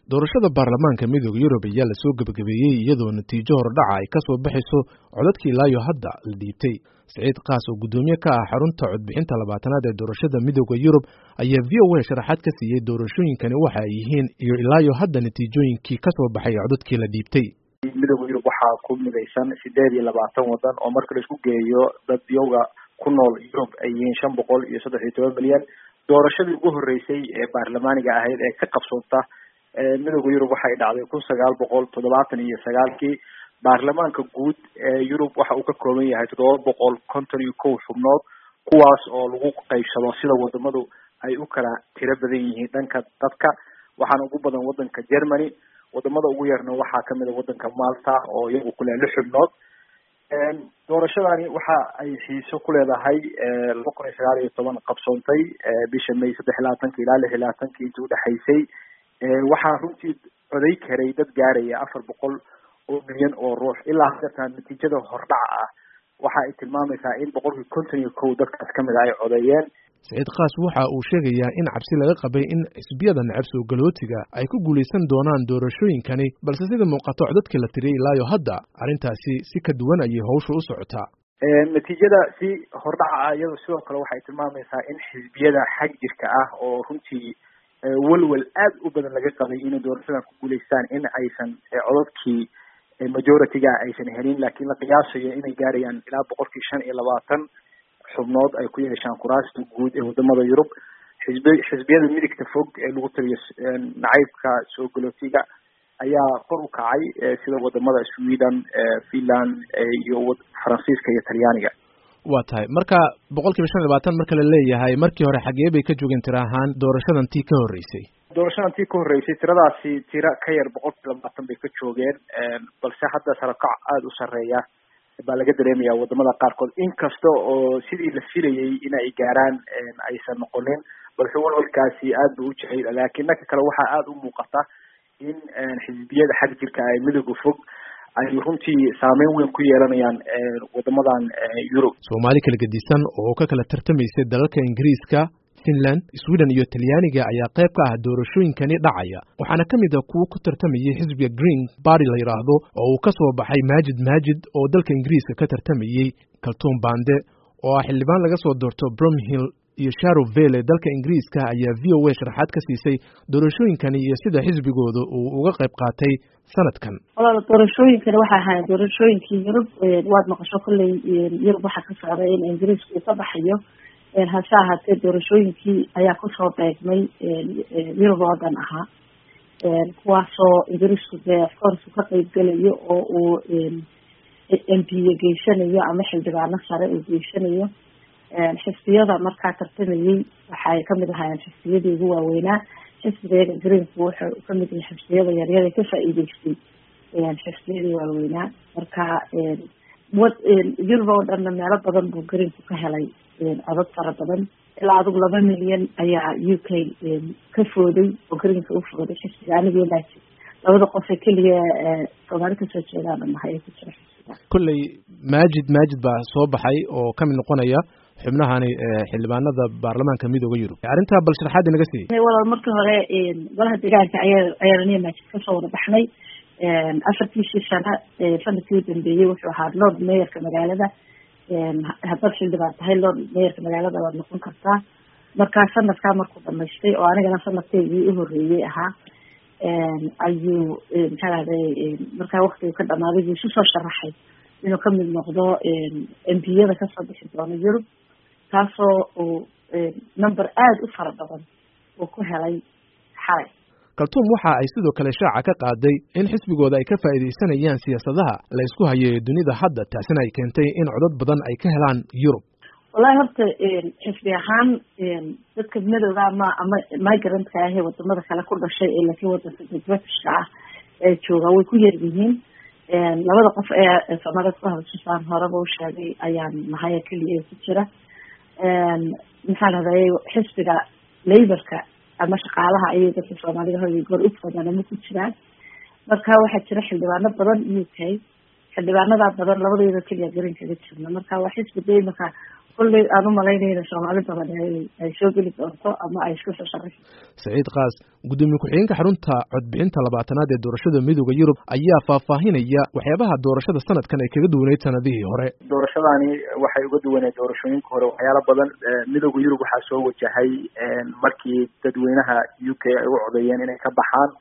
doorashada baarlamaanka midowga Yurub ayaa la soo gabagabeeyay iyadoo natiijo hordhaca ay ka soo baxayso codadkii ilaa iyo hadda la dhiibtay. Saciid Qaas oo gudoomiye ka ah xarunta codbixinta 20aad ee doorashada midowga Yurub ayaa VOA sharaxaad ka siiyay doorashooyinkani waxa ay yihiin iyo ilaa iyo hadda natiijooyinkii ka soo baxay codadkii la dhiibtay. midowga Yurub waxaa ku midaysan 28 wadan oo marka la isku geeyo dad yoga ku nool Yurub ay yihiin 513 milyan. doorashadii ugu horeysay ee baarlamaaniga ahayd ee ka qabsoontay midowga Yurub waxay dhacday 1979 baarlamaanka guud ee Yurub waxa uu ka kooban yahay 751 xubnood kuwaas oo lagu qaybsado sida wadamadu ay u kala tiro badan yihiin dhanka dadka waxaana ugu badan wadanka Germany wadamada ugu yarna waxaa kamid ah wadanka Malta oo iyagu ku leh 6 xubnood. doorashadani waxa ay xiiso ku leedahay 2019 qabsoontay bisha May 23 ilaa 26 intii u dhaxaysay waxaa runtii coday karay dad gaaraya 400 oo milyan oo ruux ilaa hadda natiijada hordhaca ah waxa ay tilmaamaysaa in 51 dadkaas kamid ay codeeyeen. Saciid Qaas waxa uu sheegayaa in cabsi laga qabay in xisbiyada nacab soo galootiga ay ku guuleysan doonaan doorashooyinkani balse sida muuqato codadkii la tiriyay ilaa iyo hadda arrintaasi si ka duwan ayay hawshu u socotaa. natiijada si hordhaca ah iyadoo sidoo kale waxay tilmaamaysaa in xisbiyada xag jirka ah oo runtii walwal aad u badan laga qabay inay doorashadan ku guuleystaan in aysan codadkii majority-ga aysan helin laakiin la qiyaasayo inay gaarayaan ilaa 25 xubnood ay ku yeeshaan kuraasta guud ee wadamada Yurub. xisbiyada midigta fog ee lagu taliyo nacaybka soo galootiga ayaa kor u kacay sida wadamada Sweden, Finland iyo Faransiiska iyo Talyaaniga. waa tahay marka 25 marka la leeyahay markii hore xagee bay ka joogeen tiro ahaan doorashadan tii ka horeysay tiradaasi tiro ka yar 20 bay ka joogeen balse hadda sarakac aad u sareeya baa laga dareemayaa wadamada qaarkood inkasta oo sidii la filayay in ay gaaraan aysan noqonin balse walwalkaasi aad buu u jecel laakiin marka kale waxa aad u muuqata in xisbiyada xag jirka ay midowga fog ay runtii saameyn weyn ku yeelanayaan wadamadan Yurub. Soomaali kala gedisan oo ka kala tartamaysa dalalka Ingiriiska, Finland, Sweden iyo Talyaaniga ayaa qayb ka ah doorashooyinkani dhacaya waxaana kamid ah kuwa ku tartamayay xisbiga Green Party la yiraahdo oo uu ka soo baxay Maajid oo dalka Ingiriiska ka tartamayay. Kaltuun Bande oo ah xildhibaan laga soo doorto Bromhill iyo Sharon Vale dalka Ingiriiska ayaa VOA sharaxaad ka siisay doorashooyinkani iyo sida xisbigooda uu uga qayb qaatay sanadkan. walaal doorashooyinkani waxa ahayd doorashooyinkii Yurub waad maqasho kulay Yurub waxa ka socday in Ingiriiska uu ka baxayo hase ahaatee doorashooyinkii ayaa ku soo beegmay Yurub oo dhan ahaa kuwaasoo Ingiriisku of course ka qayb galayo oo uu MP geysanayo ama xildhibaano sare uu geysanayo. xisbiyada markaa tartamayay waxay kamid ahaayeen xisbiyadii ugu waaweynaa. xisbiga Greenku wuxuu kamid yahay xisbiyada yaryar ee ka faa'iideystay xisbiyadii waaweynaa marka Yurub oo dhan meelo badan buu Greenku ka helay codad fara badan ilaa adigu 2 milyan ayaa UK ka fooday oo Greenka u fooday xisbiga aniga laakiin labada qof ee kaliya Soomaali ka soo jeedaan maxay ku jira kulley Maajid baa soo baxay oo kamid noqonaya xubnahani xildhibaanada baarlamaanka midowga Yurub. arrinta bal sharaxaad inaga siiyay. walaal markii hore golaha deegaanka ayaa Maajid ka soo wada baxnay afartii sano sanadkii dambeeyay wuxuu ahaa Lord Mayorka magaalada hadda xildhibaan tahay Lord Mayorka magaalada waad noqon kartaa marka sanadka markuu dhamaystay oo anigana sanadkeedii u horeeyay ahaa ayuu markaa waqtiga ka dhamaaday buu soo sharaxay inuu kamid noqdo MP-yada ka soo bixi doona Yurub taasoo uu number aad u fara badan uu ku helay xalay. Kaltuun waxa ay sidoo kale shaaca ka qaaday in xisbigooda ay ka faa'iideysanayaan siyaasadaha la isku hayo ee dunida hadda taasina ay keentay in codad badan ay ka helaan Yurub. wallahi horta xisbi ahaan dadka midowga ama migrant-ka ah ee wadamada kale ku dhashay ee laakiin wadanka British-ka ah ee jooga way ku yar yihiin. labada qof ee Soomaaliyeed ku hadashaan horeba u sheegay ayaan nahay kaliya ku jira maxaa lahday xisbiga Labour-ka ama shaqaalaha ayay dadka Soomaalida hooyay goor u fadhiyaan ku jiraan marka waxaa jira xildhibaano badan UK xildhibaanada badan labadeeda kaliya Green kaga jirna marka waa xisbi deegaanka kulley aan u malaynayna soomaali badan ay soo geli doonto ama ay isku soo sharaxi. Saciid Qaas, gudoomiye ku-xigeenka xarunta codbixinta 20aad ee doorashada midowga Yurub ayaa faahfaahinaya waxyaabaha doorashada sanadkan ay kaga duwaneyd sanadihii hore. Doorashadani waxay uga duwaneyd doorashooyinka hore waxyaalo badan. Midowga Yurub waxaa soo wajahay markii dadweynaha UK ay u codeeyeen inay ka baxaan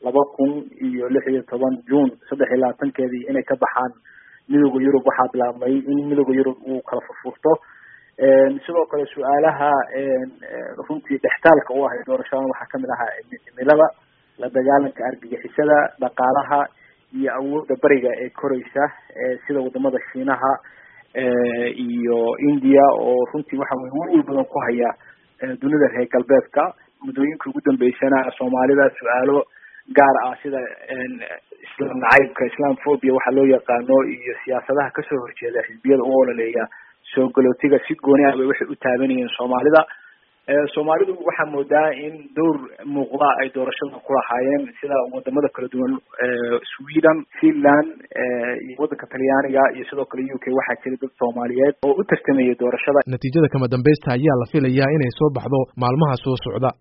2016 June 23 inay ka baxaan midowga Yurub. waxaa bilaabmay in midowga Yurub uu kala furfurto. sidoo kale su'aalaha runtii dhextaalka u ahay doorashadan waxaa kamid ahaa cimilada, la dagaalanka argagixisada, dhaqaalaha iyo awoodda bariga ee koraysa sida wadamada Shiinaha iyo India oo runtii waxa weyn badan ku haya dunida reer galbeedka. muddooyinkii ugu dambeysana Soomaalida su'aalo gaar ah sida Islam nacaybka, Islamophobia waxa loo yaqaano iyo siyaasadaha ka soo horjeeda xisbiyada u ololeeya soo galootiga si gooni ah waxay u taabanayeen Soomaalida. Soomaalidu waxaa moodaa in door muuqda ay doorashada ku lahaayeen sida wadamada kala duwan Sweden, Finland iyo wadanka Talyaaniga iyo sidoo kale UK. waxaa jira dad Soomaaliyeed oo u tartamaya doorashada. Natiijada kama dambaysta ayaa la filayaa inay soo baxdo maalmaha soo socda.